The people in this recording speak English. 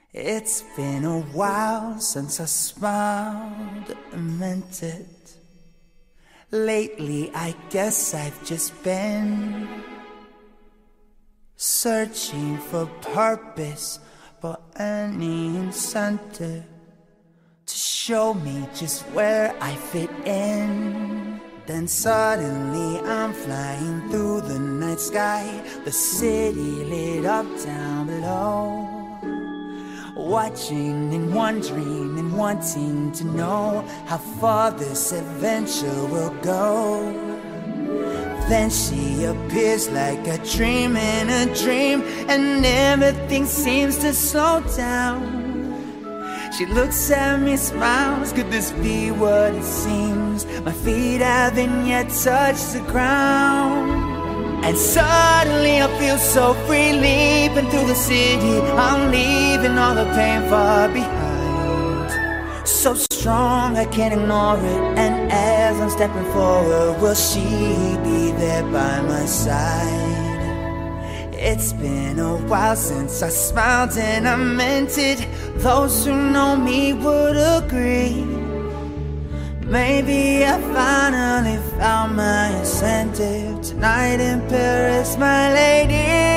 It's been a while since I smiled and meant it. Lately, I guess I've just been searching for purpose, for any incentive to show me just where I fit in. Then suddenly I'm flying through the night sky, the city lit up down below, watching and wondering and wanting to know how far this adventure will go. Then she appears like a dream in a dream, and everything seems to slow down. She looks at me, smiles, could this be what it seems? My feet haven't yet touched the ground. And suddenly I feel so free, leaping through the city. I'm leaving all the pain far behind. So strong I can't ignore it, and as I'm stepping forward, will she be there by my side? It's been a while since I smiled and I meant it. Those who know me would agree. Maybe I finally found my incentive. Tonight in Paris, my lady.